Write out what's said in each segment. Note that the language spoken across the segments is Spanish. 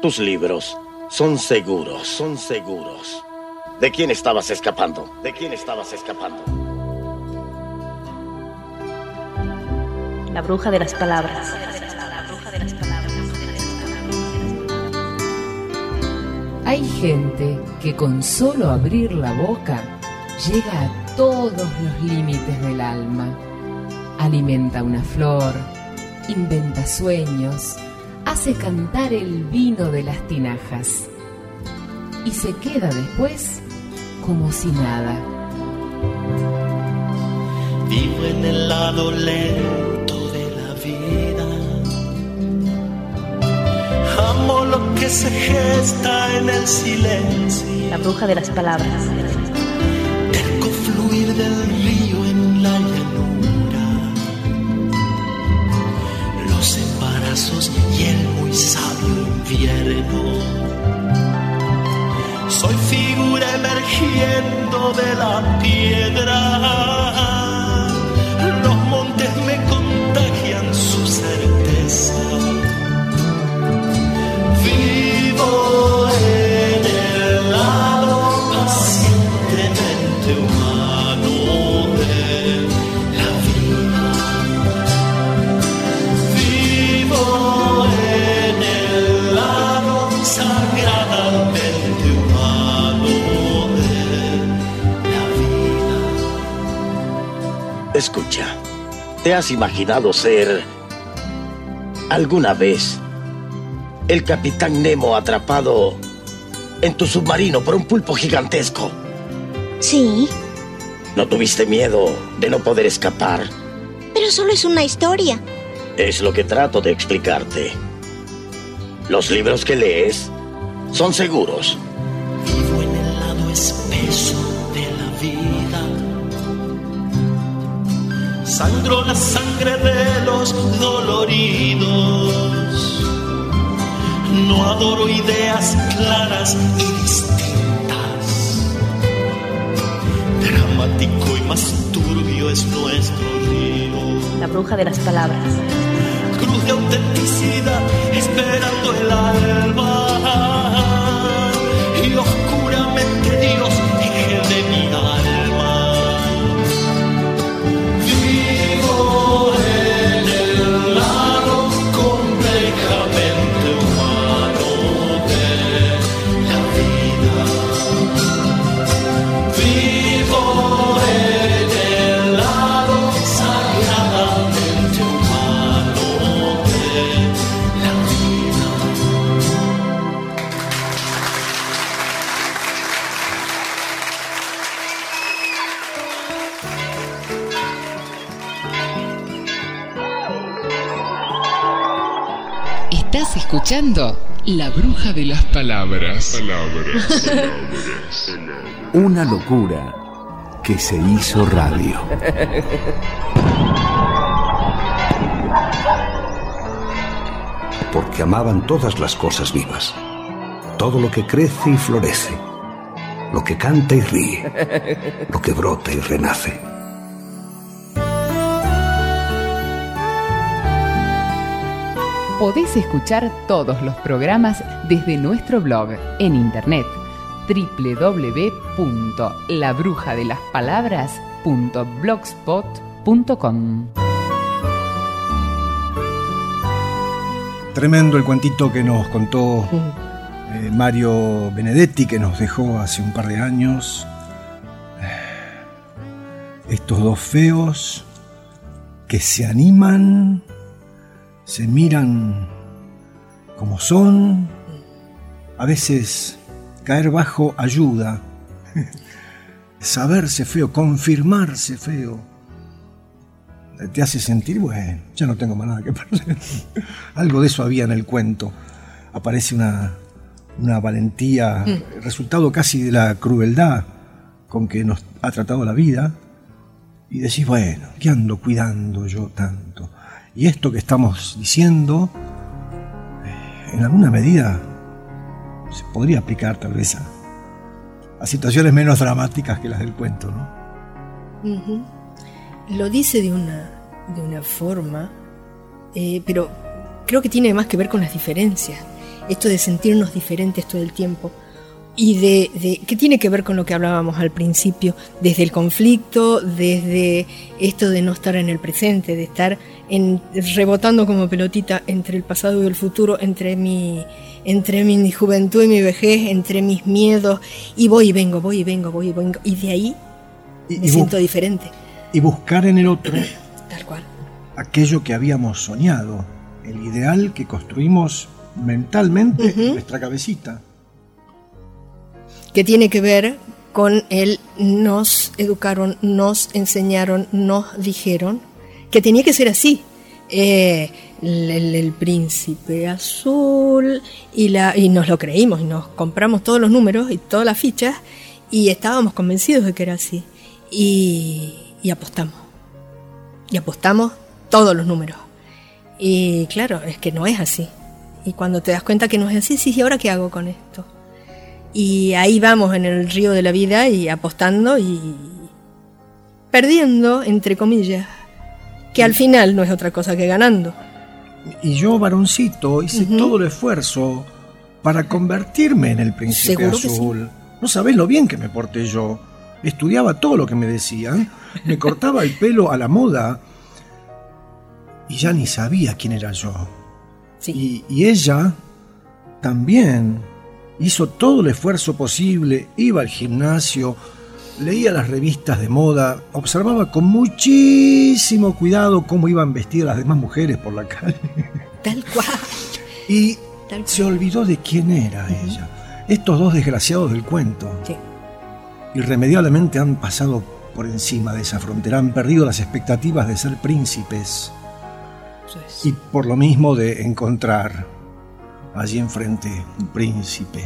Tus libros son seguros, son seguros. ¿De quién estabas escapando? ¿De quién estabas escapando? La bruja de las palabras. Hay gente que con solo abrir la boca llega a todos los límites del alma. Alimenta una flor, inventa sueños, hace cantar el vino de las tinajas y se queda después como si nada. Vivo en el lado lento de la vida. Amo lo que se gesta en el silencio. La bruja de las palabras. Terco fluir del río en la llanura. Los embarazos y el muy sabio invierno. Soy figura emergiendo de la piedra. Los montes me contagian su certeza. Vivo en el lado pacientemente humano de la vida. Vivo en el lado sagradamente humano de la vida. Escucha, ¿te has imaginado ser alguna vez el Capitán Nemo atrapado en tu submarino por un pulpo gigantesco? Sí. ¿No tuviste miedo de no poder escapar? Pero solo es una historia. Es lo que trato de explicarte. Los libros que lees son seguros. Vivo en el lado espeso de la vida. Sangro la sangre de los doloridos. No adoro ideas claras y distintas. Dramático y más turbio es nuestro río. La bruja de las palabras. Cruz de autenticidad esperando el alba. Y oscuramente Dios eje de mi alma. Vivo en el lado complejamente humano de la vida. Vivo en el lado sagradamente humano de la vida. Estás escuchando La Bruja de las Palabras. Una locura que se hizo radio. Porque amaban todas las cosas vivas, todo lo que crece y florece, lo que canta y ríe, lo que brota y renace. Podés escuchar todos los programas desde nuestro blog en internet www.labrujadelaspalabras.blogspot.com. Tremendo el cuentito que nos contó Mario Benedetti, que nos dejó hace un par de años. Estos dos feos que se animan, se miran como son. A veces caer bajo ayuda. Saberse feo, confirmarse feo, te hace sentir, bueno, ya no tengo más nada que perder. Algo de eso había en el cuento. Aparece una valentía, resultado casi de la crueldad con que nos ha tratado la vida. Y decís, bueno, ¿qué ando cuidando yo tanto? Y esto que estamos diciendo, en alguna medida, se podría aplicar tal vez a situaciones menos dramáticas que las del cuento, ¿no? Uh-huh. Lo dice de una forma, pero creo que tiene más que ver con las diferencias. esto de sentirnos diferentes todo el tiempo. Y ¿qué tiene que ver con lo que hablábamos al principio? Desde el conflicto, desde esto de no estar en el presente, de estar rebotando como pelotita entre el pasado y el futuro, entre mi juventud y mi vejez, entre mis miedos, y voy y vengo, y de ahí me siento diferente. Y buscar en el otro tal cual aquello que habíamos soñado, el ideal que construimos mentalmente en nuestra cabecita. Que tiene que ver con el nos educaron, nos enseñaron, nos dijeron que tenía que ser así. El príncipe azul y nos lo creímos y nos compramos todos los números y todas las fichas y estábamos convencidos de que era así y apostamos todos los números y claro, es que no es así y cuando te das cuenta que no es así, sí, ¿y ahora qué hago con esto? Y ahí vamos en el río de la vida y apostando y perdiendo, entre comillas, que al final no es otra cosa que ganando. Y yo, varoncito, hice todo el esfuerzo para convertirme en el príncipe azul. Sí. No sabés lo bien que me porté yo. Estudiaba todo lo que me decían, me cortaba el pelo a la moda y ya ni sabía quién era yo. Sí. Y ella también hizo todo el esfuerzo posible, iba al gimnasio, leía las revistas de moda, observaba con muchísimo cuidado cómo iban vestidas las demás mujeres por la calle. Tal cual. Y se olvidó de quién era ella. Estos dos desgraciados del cuento. Sí. Irremediablemente han pasado por encima de esa frontera, han perdido las expectativas de ser príncipes. Sí. Y por lo mismo de encontrar allí enfrente un príncipe.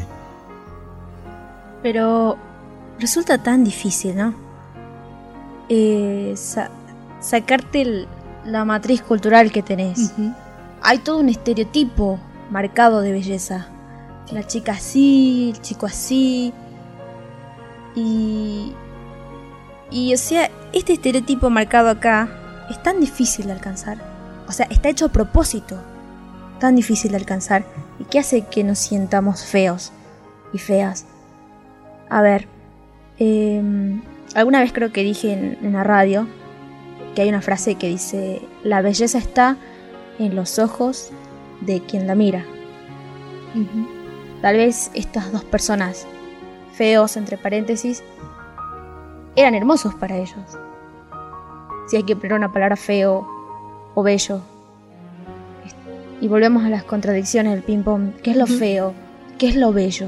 Pero resulta tan difícil, ¿no? Sacarte la matriz cultural que tenés. Hay todo un estereotipo marcado de belleza. La chica así, el chico así. Y o sea, este estereotipo marcado acá es tan difícil de alcanzar. O sea, está hecho a propósito. Tan difícil de alcanzar. ¿Y qué hace que nos sientamos feos y feas? A ver, alguna vez creo que dije en la radio que hay una frase que dice: la belleza está en los ojos de quien la mira. Tal vez estas dos personas, feos entre paréntesis, eran hermosos para ellos. Si hay que poner una palabra, feo o bello. Y volvemos a las contradicciones del ping pong. ¿Qué es lo feo? ¿Qué es lo bello?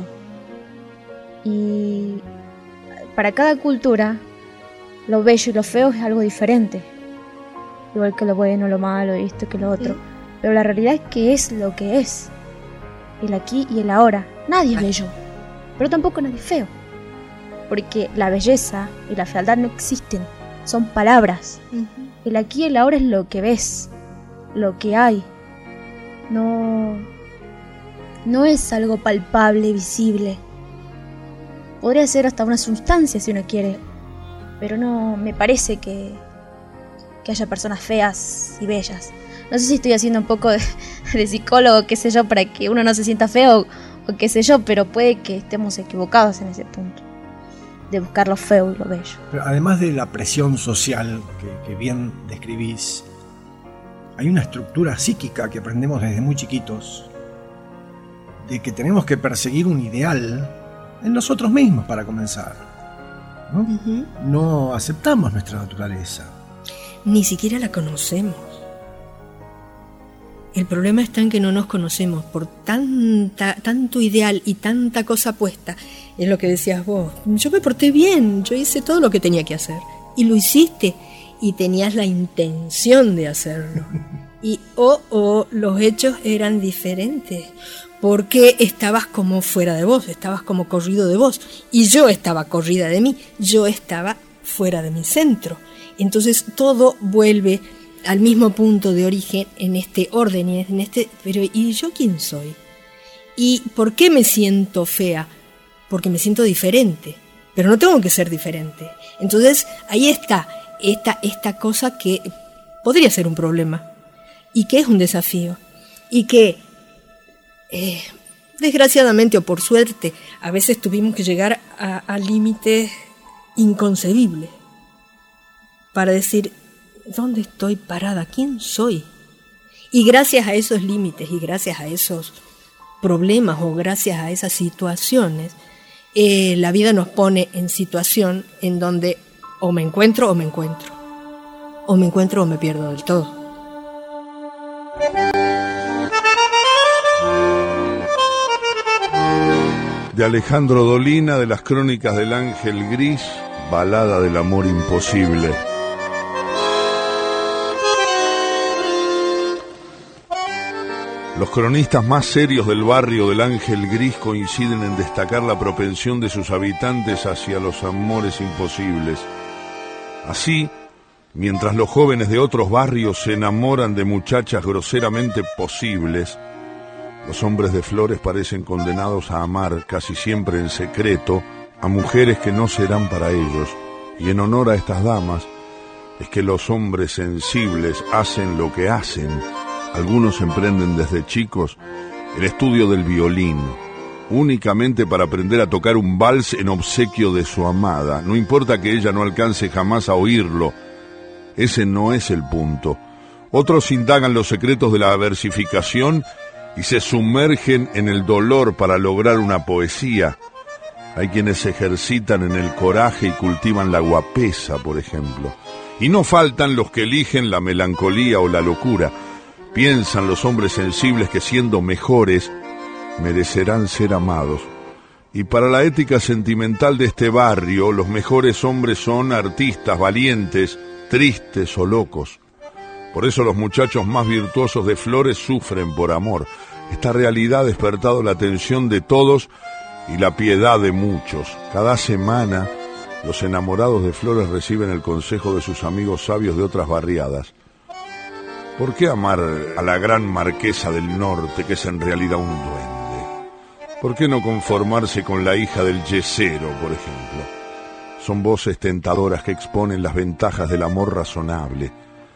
Y para cada cultura, lo bello y lo feo es algo diferente. Igual que lo bueno, lo malo, esto que lo otro. Pero la realidad es que es lo que es. El aquí y el ahora. Nadie es bello, pero tampoco nadie es feo. Porque la belleza y la fealdad no existen. Son palabras. El aquí y el ahora es lo que ves, lo que hay. No es algo palpable, visible. Podría ser hasta una sustancia si uno quiere, pero no me parece que haya personas feas y bellas. No sé si estoy haciendo un poco de psicólogo, qué sé yo, para que uno no se sienta feo o qué sé yo, pero puede que estemos equivocados en ese punto de buscar lo feo y lo bello. Pero además de la presión social que bien describís, hay una estructura psíquica que aprendemos desde muy chiquitos, de que tenemos que perseguir un ideal en nosotros mismos para comenzar, ¿no? No aceptamos nuestra naturaleza. Ni siquiera la conocemos. El problema está en que no nos conocemos por tanto ideal y tanta cosa puesta. Es lo que decías vos. Yo me porté bien, yo hice todo lo que tenía que hacer. Y lo hiciste. Y tenías la intención de hacerlo. Y los hechos eran diferentes. Porque estabas como fuera de vos, estabas como corrido de vos. Y yo estaba corrida de mí, yo estaba fuera de mi centro. Entonces todo vuelve al mismo punto de origen en este orden y en este. Pero ¿y yo quién soy? ¿Y por qué me siento fea? Porque me siento diferente. Pero no tengo que ser diferente. Entonces ahí está esta cosa que podría ser un problema y que es un desafío y que desgraciadamente o por suerte, a veces tuvimos que llegar a límites inconcebibles para decir, ¿dónde estoy parada? ¿Quién soy? Y gracias a esos límites y gracias a esos problemas o gracias a esas situaciones, la vida nos pone en situación en donde o me encuentro o me encuentro, o me encuentro o me pierdo del todo. De Alejandro Dolina, de las Crónicas del Ángel Gris, Balada del amor imposible. Los cronistas más serios del barrio del Ángel Gris coinciden en destacar la propensión de sus habitantes hacia los amores imposibles. Así, mientras los jóvenes de otros barrios se enamoran de muchachas groseramente posibles, los hombres de Flores parecen condenados a amar, casi siempre en secreto, a mujeres que no serán para ellos. Y en honor a estas damas, es que los hombres sensibles hacen lo que hacen. Algunos emprenden desde chicos el estudio del violín, únicamente para aprender a tocar un vals en obsequio de su amada. No importa que ella no alcance jamás a oírlo, ese no es el punto. Otros indagan los secretos de la versificación y se sumergen en el dolor para lograr una poesía. Hay quienes se ejercitan en el coraje y cultivan la guapesa, por ejemplo. Y no faltan los que eligen la melancolía o la locura. Piensan los hombres sensibles que siendo mejores merecerán ser amados. Y para la ética sentimental de este barrio, los mejores hombres son artistas, valientes, tristes o locos. Por eso los muchachos más virtuosos de Flores sufren por amor. Esta realidad ha despertado la atención de todos y la piedad de muchos. Cada semana, los enamorados de Flores reciben el consejo de sus amigos sabios de otras barriadas. ¿Por qué amar a la gran marquesa del norte, que es en realidad un duende? ¿Por qué no conformarse con la hija del yesero, por ejemplo? Son voces tentadoras que exponen las ventajas del amor razonable.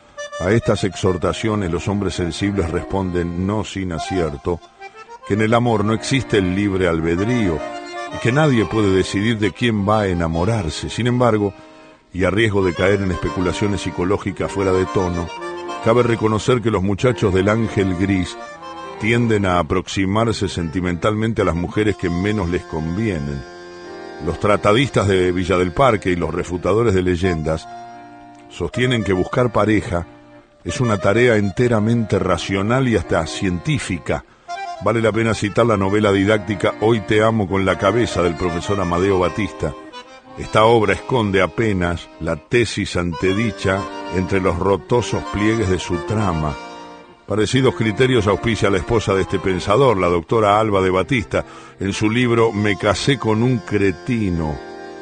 A estas exhortaciones los hombres sensibles responden, no sin acierto, que en el amor no existe el libre albedrío y que nadie puede decidir de quién va a enamorarse. Sin embargo, y a riesgo de caer en especulaciones psicológicas fuera de tono, cabe reconocer que los muchachos del Ángel Gris tienden a aproximarse sentimentalmente a las mujeres que menos les convienen. Los tratadistas de Villa del Parque y los refutadores de leyendas sostienen que buscar pareja es una tarea enteramente racional y hasta científica. Vale la pena citar la novela didáctica Hoy te amo con la cabeza del profesor Amadeo Batista. Esta obra esconde apenas la tesis antedicha entre los rotosos pliegues de su trama. Parecidos criterios auspicia la esposa de este pensador, la doctora Alba de Batista, en su libro Me casé con un cretino.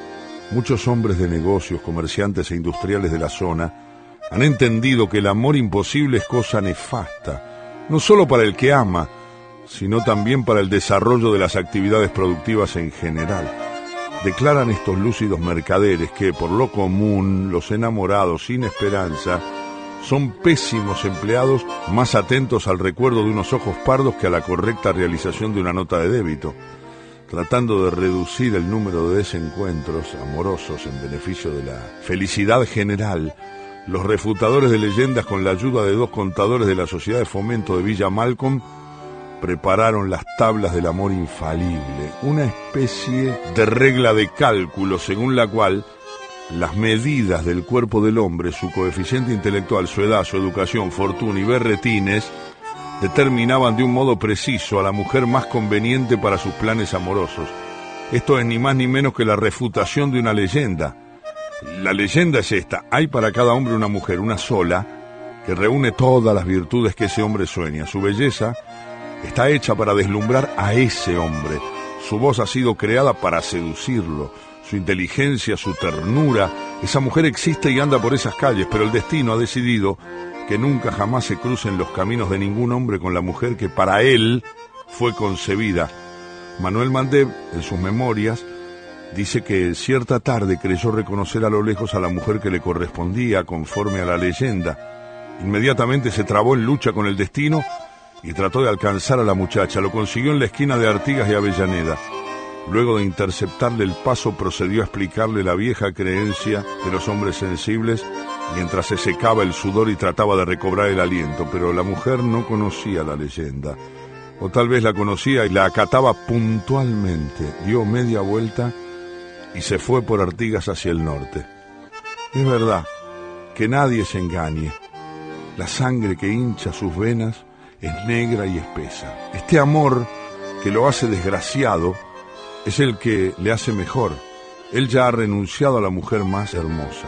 Muchos hombres de negocios, comerciantes e industriales de la zona han entendido que el amor imposible es cosa nefasta, no solo para el que ama, sino también para el desarrollo de las actividades productivas en general. Declaran estos lúcidos mercaderes que, por lo común, los enamorados sin esperanza son pésimos empleados, más atentos al recuerdo de unos ojos pardos que a la correcta realización de una nota de débito. Tratando de reducir el número de desencuentros amorosos en beneficio de la felicidad general, los refutadores de leyendas, con la ayuda de dos contadores de la Sociedad de Fomento de Villa Malcolm, prepararon las tablas del amor infalible, una especie de regla de cálculo según la cual las medidas del cuerpo del hombre, su coeficiente intelectual, su edad, su educación, fortuna y berretines, determinaban de un modo preciso a la mujer más conveniente para sus planes amorosos. Esto es ni más ni menos que la refutación de una leyenda. La leyenda es esta: hay para cada hombre una mujer, una sola, que reúne todas las virtudes que ese hombre sueña. Su belleza está hecha para deslumbrar a ese hombre. Su voz ha sido creada para seducirlo. Su inteligencia, su ternura. Esa mujer existe y anda por esas calles, pero el destino ha decidido que nunca jamás se crucen los caminos de ningún hombre con la mujer que para él fue concebida. Manuel Mandev, en sus memorias, dice que cierta tarde creyó reconocer a lo lejos a la mujer que le correspondía conforme a la leyenda. Inmediatamente se trabó en lucha con el destino y trató de alcanzar a la muchacha. Lo consiguió en la esquina de Artigas y Avellaneda. Luego de interceptarle el paso, procedió a explicarle la vieja creencia de los hombres sensibles, mientras se secaba el sudor y trataba de recobrar el aliento. Pero la mujer no conocía la leyenda, o tal vez la conocía y la acataba puntualmente. Dio media vuelta y se fue por Artigas hacia el norte. Es verdad, que nadie se engañe. La sangre que hincha sus venas es negra y espesa. Este amor que lo hace desgraciado es el que le hace mejor. Él ya ha renunciado a la mujer más hermosa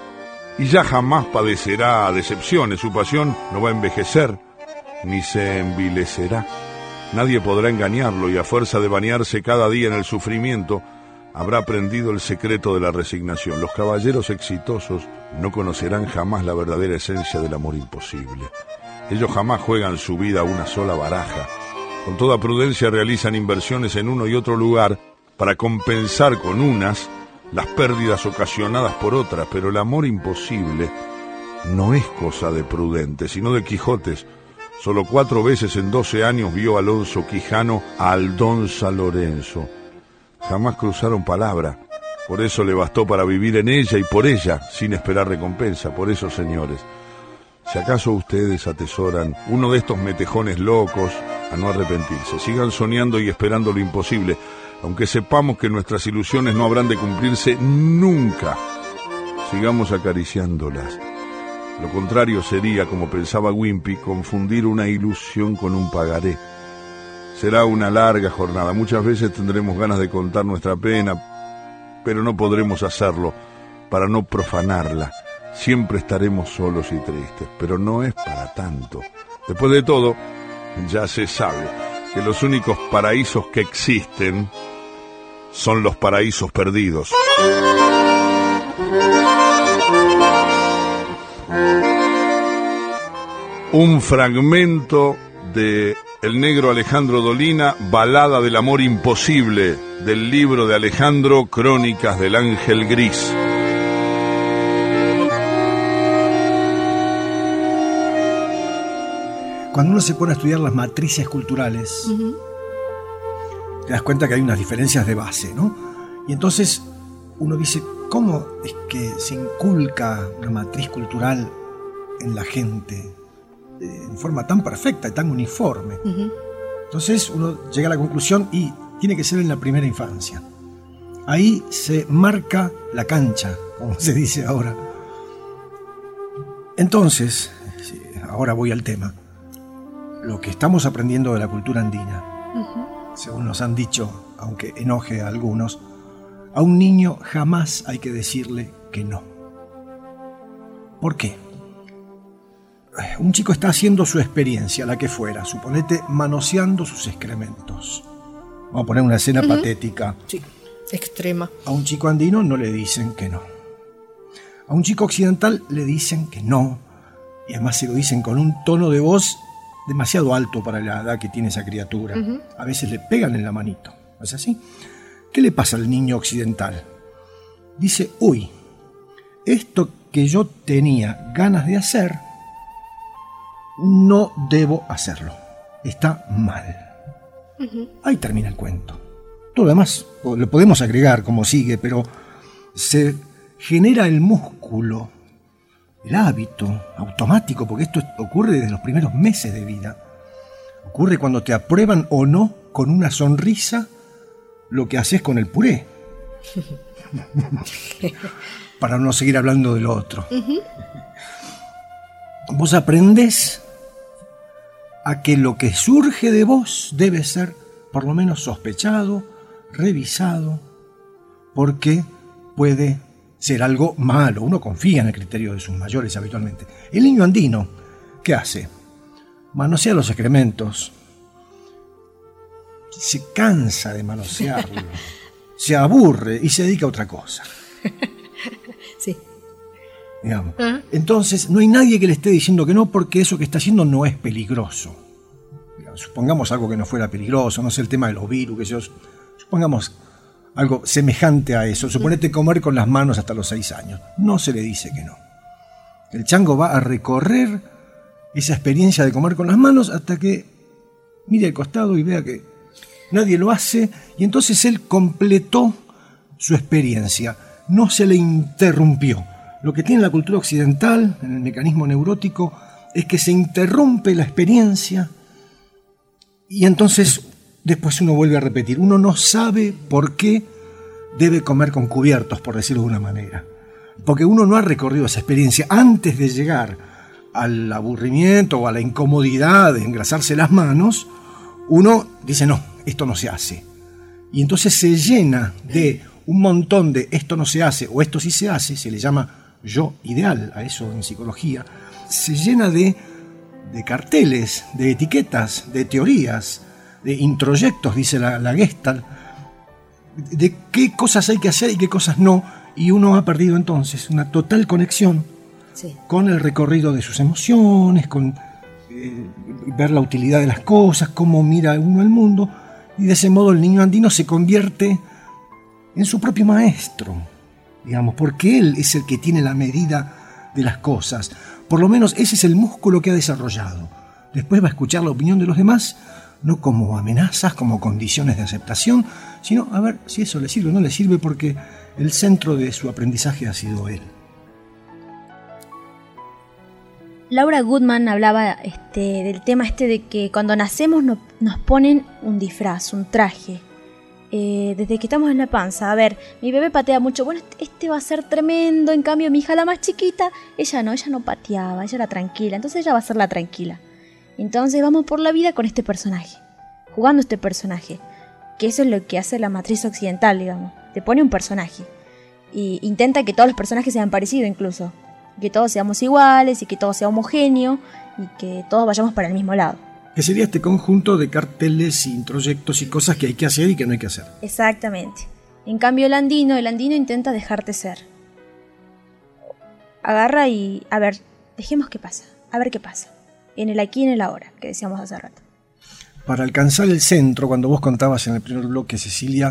y ya jamás padecerá decepciones. Su pasión no va a envejecer ni se envilecerá. Nadie podrá engañarlo, y a fuerza de bañarse cada día en el sufrimiento, habrá aprendido el secreto de la resignación. Los caballeros exitosos no conocerán jamás la verdadera esencia del amor imposible. Ellos jamás juegan su vida a una sola baraja. Con toda prudencia realizan inversiones en uno y otro lugar para compensar con unas las pérdidas ocasionadas por otras. Pero el amor imposible no es cosa de prudentes, sino de Quijotes. Solo 4 veces en 12 años vio Alonso Quijano a Aldonza Lorenzo. Jamás cruzaron palabra. Por eso le bastó para vivir en ella y por ella, sin esperar recompensa. Por eso, señores, si acaso ustedes atesoran uno de estos metejones locos, a no arrepentirse. Sigan soñando y esperando lo imposible, aunque sepamos que nuestras ilusiones no habrán de cumplirse nunca. Sigamos acariciándolas. Lo contrario sería, como pensaba Wimpy, confundir una ilusión con un pagaré. Será una larga jornada. Muchas veces tendremos ganas de contar nuestra pena, pero no podremos hacerlo para no profanarla. Siempre estaremos solos y tristes, pero no es para tanto. Después de todo, ya se sabe que los únicos paraísos que existen son los paraísos perdidos. Un fragmento de El Negro Alejandro Dolina, Balada del Amor Imposible, del libro de Alejandro, Crónicas del Ángel Gris. Cuando uno se pone a estudiar las matrices culturales, te das cuenta que hay unas diferencias de base, ¿no? Y entonces uno dice, ¿cómo es que se inculca una matriz cultural en la gente en forma tan perfecta y tan uniforme? Entonces uno llega a la conclusión y tiene que ser en la primera infancia. Ahí se marca la cancha, como se dice ahora. Entonces, ahora voy al tema. Lo que estamos aprendiendo de la cultura andina, según nos han dicho, aunque enoje a algunos, a un niño jamás hay que decirle que no. ¿Por qué? Un chico está haciendo su experiencia, la que fuera, suponete manoseando sus excrementos. Vamos a poner una escena patética. Sí, extrema. A un chico andino no le dicen que no. A un chico occidental le dicen que no. Y además se lo dicen con un tono de voz demasiado alto para la edad que tiene esa criatura. A veces le pegan en la manito. ¿Es así? ¿Qué le pasa al niño occidental? Dice, uy, esto que yo tenía ganas de hacer, no debo hacerlo. Está mal. Ahí termina el cuento. Todo lo demás lo podemos agregar como sigue, pero se genera el músculo, el hábito automático, porque esto ocurre desde los primeros meses de vida. Ocurre cuando te aprueban o no con una sonrisa lo que haces con el puré. Para no seguir hablando de lo otro. Vos aprendés a que lo que surge de vos debe ser por lo menos sospechado, revisado, porque puede ser algo malo. Uno confía en el criterio de sus mayores habitualmente. El niño andino, ¿qué hace? Manosea los excrementos, se cansa de manosearlo, se aburre y se dedica a otra cosa. Sí. Digamos. Entonces, no hay nadie que le esté diciendo que no, porque eso que está haciendo no es peligroso. Digamos, supongamos algo que no fuera peligroso, no sé, el tema de los virus, que yo, supongamos algo semejante a eso. Suponete comer con las manos hasta los 6 años. No se le dice que no. El chango va a recorrer esa experiencia de comer con las manos hasta que mire al costado y vea que nadie lo hace, y entonces él completó su experiencia, no se le interrumpió. Lo que tiene la cultura occidental, en el mecanismo neurótico, es que se interrumpe la experiencia y entonces después uno vuelve a repetir. Uno no sabe por qué debe comer con cubiertos, por decirlo de una manera, porque uno no ha recorrido esa experiencia. Antes de llegar al aburrimiento o a la incomodidad de engrasarse las manos, uno dice, no, esto no se hace. Y entonces se llena de un montón de esto no se hace o esto sí se hace, se le llama yo ideal, a eso en psicología, se llena de carteles, de etiquetas, de teorías, de introyectos, dice la Gestalt, de qué cosas hay que hacer y qué cosas no, y uno ha perdido entonces una total conexión con el recorrido de sus emociones, con ver la utilidad de las cosas, cómo mira uno el mundo, y de ese modo el niño andino se convierte en su propio maestro, digamos, porque él es el que tiene la medida de las cosas. Por lo menos ese es el músculo que ha desarrollado. Después va a escuchar la opinión de los demás, no como amenazas, como condiciones de aceptación, sino a ver si eso le sirve o no le sirve, porque el centro de su aprendizaje ha sido él. Laura Goodman hablaba del tema de que cuando nacemos nos ponen un disfraz, un traje. Desde que estamos en la panza, a ver, mi bebé patea mucho, bueno, este va a ser tremendo, en cambio mi hija la más chiquita, ella no pateaba, ella era tranquila, entonces ella va a ser la tranquila. Entonces vamos por la vida con este personaje, jugando este personaje, que eso es lo que hace la matriz occidental, digamos, te pone un personaje y intenta que todos los personajes sean parecidos incluso, que todos seamos iguales y que todo sea homogéneo y que todos vayamos para el mismo lado. Que sería este conjunto de carteles, introyectos y cosas que hay que hacer y que no hay que hacer. Exactamente. En cambio el andino intenta dejarte ser. Agarra y, a ver, dejemos que pasa, a ver qué pasa. En el aquí y en el ahora, que decíamos hace rato. Para alcanzar el centro, cuando vos contabas en el primer bloque, Cecilia,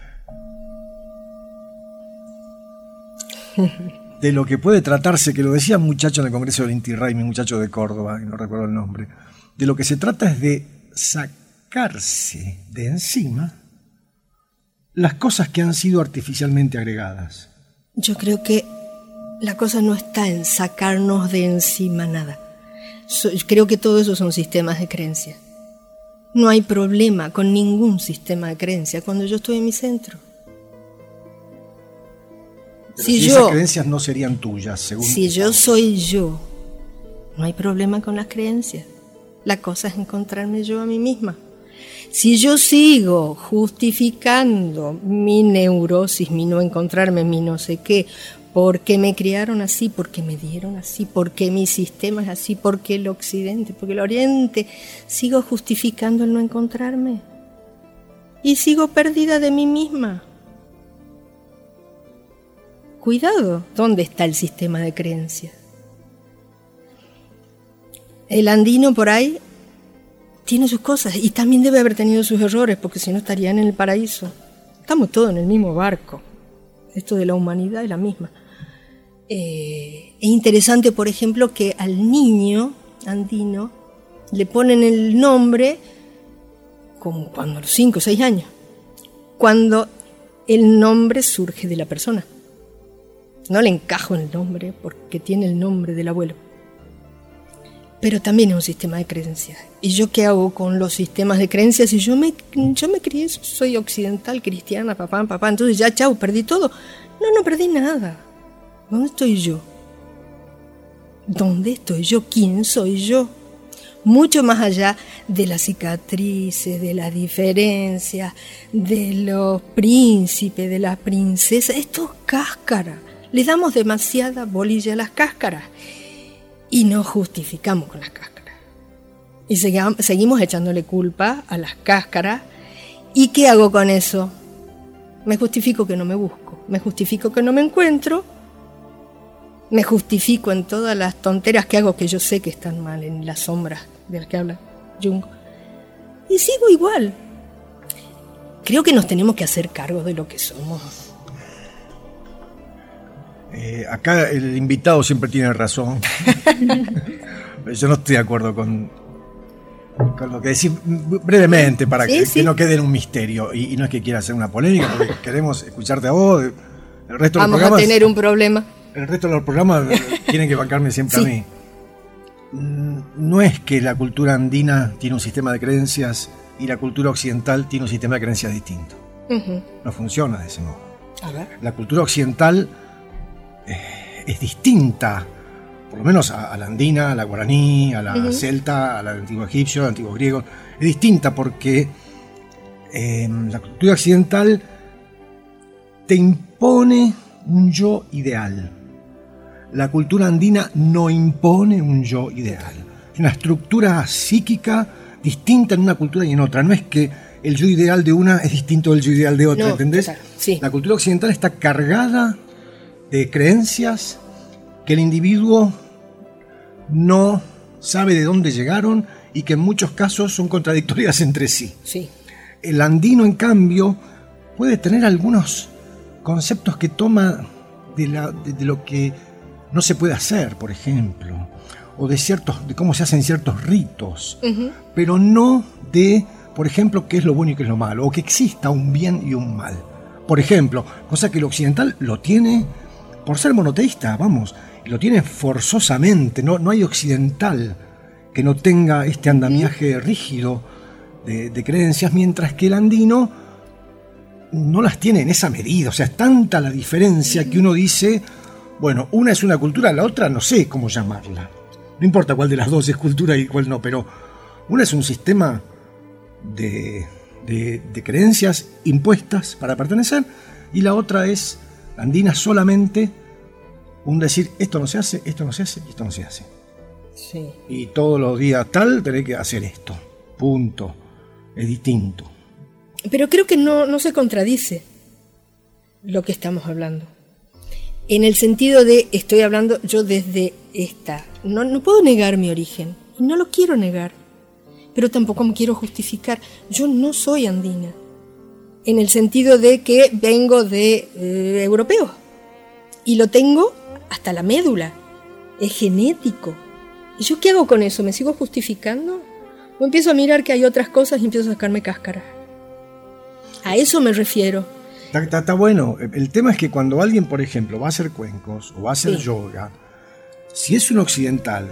de lo que puede tratarse, que lo decía un muchacho en el Congreso del Inti Raymi, un muchacho de Córdoba, y no recuerdo el nombre, de lo que se trata es de sacarse de encima las cosas que han sido artificialmente agregadas. Yo creo que la cosa no está en sacarnos de encima nada. Creo que todo eso son sistemas de creencia. No hay problema con ningún sistema de creencia cuando yo estoy en mi centro. Si esas creencias no serían tuyas, según... Si yo soy yo, no hay problema con las creencias. La cosa es encontrarme yo a mí misma. Si yo sigo justificando mi neurosis, mi no encontrarme, mi no sé qué, porque me criaron así, porque me dieron así, porque mi sistema es así, porque el occidente, porque el oriente, sigo justificando el no encontrarme. Y sigo perdida de mí misma. Cuidado, ¿dónde está el sistema de creencias? El andino por ahí tiene sus cosas y también debe haber tenido sus errores, porque si no estarían en el paraíso. Estamos todos en el mismo barco. Esto de la humanidad es la misma. Es interesante, por ejemplo, que al niño andino le ponen el nombre como cuando a los 5 o 6 años, cuando el nombre surge de la persona. No le encajo el nombre porque tiene el nombre del abuelo. Pero también es un sistema de creencias. ¿Y yo qué hago con los sistemas de creencias? Si yo me crié, soy occidental, cristiana, papá, entonces ya, chau, perdí todo. No perdí nada. ¿Dónde estoy yo? ¿Dónde estoy yo? ¿Quién soy yo? Mucho más allá de las cicatrices, de las diferencias, de los príncipes, de las princesas. Esto es cáscara. Le damos demasiada bolilla a las cáscaras y nos justificamos con las cáscaras. Y seguimos echándole culpa a las cáscaras. ¿Y qué hago con eso? Me justifico que no me busco, me justifico que no me encuentro, me justifico en todas las tonteras que hago que yo sé que están mal, en las sombras de las que habla Jung. Y sigo igual. Creo que nos tenemos que hacer cargo de lo que somos. Acá el invitado siempre tiene razón. Yo no estoy de acuerdo con con lo que decir brevemente para Sí, que, sí. que no quede en un misterio. Y no es que quiera hacer una polémica, porque queremos escucharte a vos. El resto de los Vamos a programas, tener un problema. el resto de los programas tienen que bancarme siempre Sí. a mí. No es que la cultura andina tiene un sistema de creencias y la cultura occidental tiene un sistema de creencias distinto. Ujú. No funciona de ese modo. A ver. La cultura occidental es distinta, por lo menos a la andina, a la guaraní, a la celta, a la antiguo egipcio, al antiguo griego. Es distinta porque la cultura occidental te impone un yo ideal. La cultura andina no impone un yo ideal. Es una estructura psíquica distinta en una cultura y en otra. No es que el yo ideal de una es distinto del yo ideal de otra, No, ¿entendés? total, sí. La cultura occidental está cargada de creencias que el individuo no sabe de dónde llegaron y que en muchos casos son contradictorias entre sí. Sí. El andino, en cambio, puede tener algunos conceptos que toma de lo que no se puede hacer, por ejemplo, o de cómo se hacen ciertos ritos, pero no de, por ejemplo, qué es lo bueno y qué es lo malo, o que exista un bien y un mal. Por ejemplo, cosa que el occidental lo tiene por ser monoteísta, vamos, y lo tiene forzosamente. No hay occidental que no tenga este andamiaje rígido de creencias, mientras que el andino no las tiene en esa medida. O sea, es tanta la diferencia que uno dice, bueno, una es una cultura, la otra no sé cómo llamarla. No importa cuál de las dos es cultura y cuál no, pero una es un sistema de creencias impuestas para pertenecer, y la otra es andina solamente un decir, esto no se hace, esto no se hace, esto no se hace. Sí. Y todos los días tal tenés que hacer esto. Punto. Es distinto. Pero creo que no se contradice lo que estamos hablando. En el sentido de, estoy hablando yo desde esta. No puedo negar mi origen. Y no lo quiero negar. Pero tampoco me quiero justificar. Yo no soy andina. En el sentido de que vengo de europeo. Y lo tengo hasta la médula. Es genético. ¿Y yo qué hago con eso? ¿Me sigo justificando? ¿O empiezo a mirar que hay otras cosas y empiezo a sacarme cáscara? A eso me refiero. Está bueno. El tema es que cuando alguien, por ejemplo, va a hacer cuencos o va a hacer yoga, si es un occidental,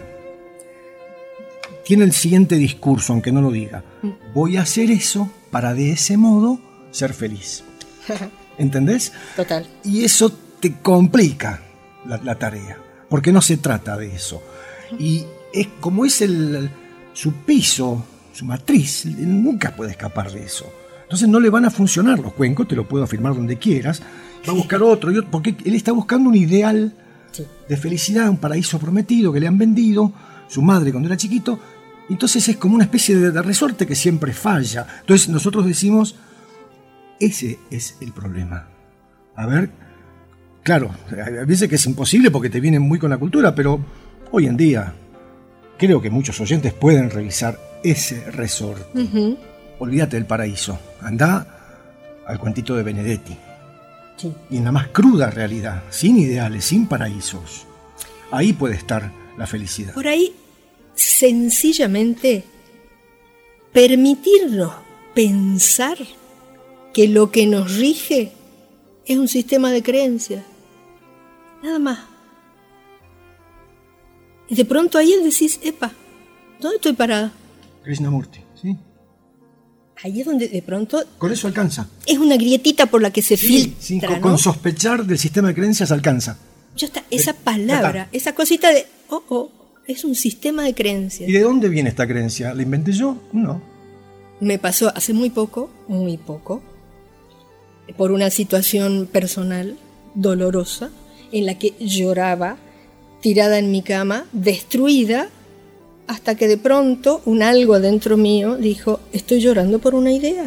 tiene el siguiente discurso, aunque no lo diga. Voy a hacer eso para de ese modo ser feliz. ¿Entendés? Total. Y eso te complica la tarea, porque no se trata de eso. Y es como es su piso, su matriz, él nunca puede escapar de eso. Entonces no le van a funcionar los cuencos, te lo puedo afirmar donde quieras. Va a buscar otro, porque él está buscando un ideal de felicidad, un paraíso prometido que le han vendido su madre cuando era chiquito. Entonces es como una especie de resorte que siempre falla. Entonces nosotros decimos, ese es el problema. A ver, claro, a veces que es imposible porque te vienen muy con la cultura, pero hoy en día creo que muchos oyentes pueden revisar ese resorte. Olvídate del paraíso, andá al cuentito de Benedetti. Sí. Y en la más cruda realidad, sin ideales, sin paraísos, ahí puede estar la felicidad. Por ahí, sencillamente, permitirnos pensar que lo que nos rige es un sistema de creencias. Nada más. Y de pronto ahí decís, epa, ¿dónde estoy parada? Krishnamurti, ¿sí? Ahí es donde de pronto Con eso alcanza. es una grietita por la que se filtra, ¿no? Con sospechar del sistema de creencias alcanza. Ya está, esa palabra, esa cosita de, es un sistema de creencias. ¿Y de dónde viene esta creencia? ¿La inventé yo? No. Me pasó hace muy poco, por una situación personal dolorosa, en la que lloraba, tirada en mi cama, destruida, hasta que de pronto un algo dentro mío dijo, estoy llorando por una idea.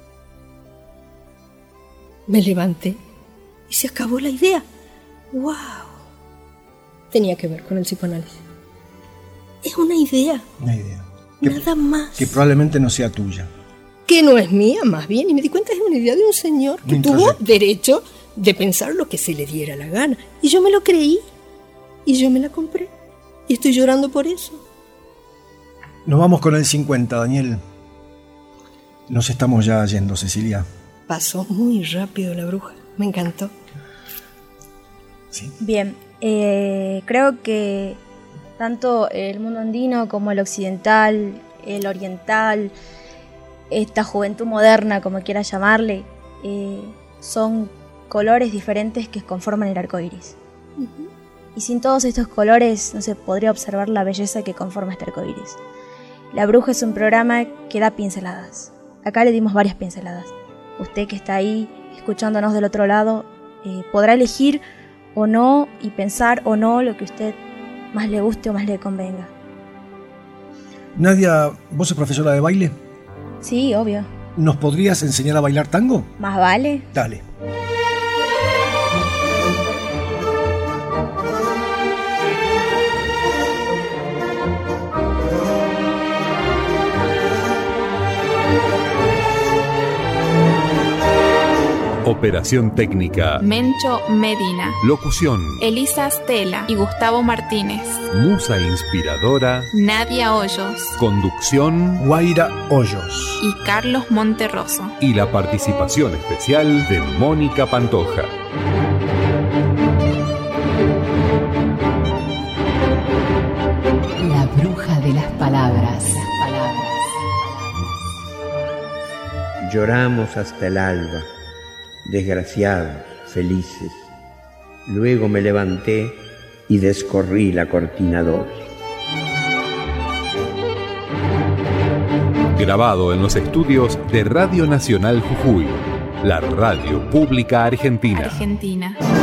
Me levanté y se acabó la idea. ¡Wow! Tenía que ver con el psicoanálisis. Es una idea. Una idea. Nada más. Que probablemente no sea tuya. Que no es mía, más bien. Y me di cuenta que es una idea de un señor que tuvo derecho de pensar lo que se le diera la gana. Y yo me lo creí. Y yo me la compré. Y estoy llorando por eso. Nos vamos con el 50, Daniel. Nos estamos ya yendo, Cecilia. Pasó muy rápido La Bruja. Me encantó. Sí. Bien, creo que tanto el mundo andino como el occidental, el oriental, esta juventud moderna, como quieras llamarle, son colores diferentes que conforman el arco iris. Uh-huh. Y sin todos estos colores no se podría observar la belleza que conforma este arco iris. La Bruja es un programa que da pinceladas. Acá le dimos varias pinceladas. Usted que está ahí escuchándonos del otro lado podrá elegir o no y pensar o no lo que a usted más le guste o más le convenga. Nadia, ¿vos sos profesora de baile? Sí, obvio. ¿Nos podrías enseñar a bailar tango? ¿Más vale? Dale. Operación técnica: Mencho Medina. Locución: Elisa Stella y Gustavo Martínez. Musa inspiradora: Nadia Hoyos. Conducción: Guaira Hoyos y Carlos Monterroso. Y la participación especial de Mónica Pantoja. La Bruja de las Palabras. Lloramos hasta el alba, desgraciados, felices. Luego me levanté y descorrí la cortina doble. Grabado en los estudios de Radio Nacional Jujuy, la radio pública argentina. Argentina.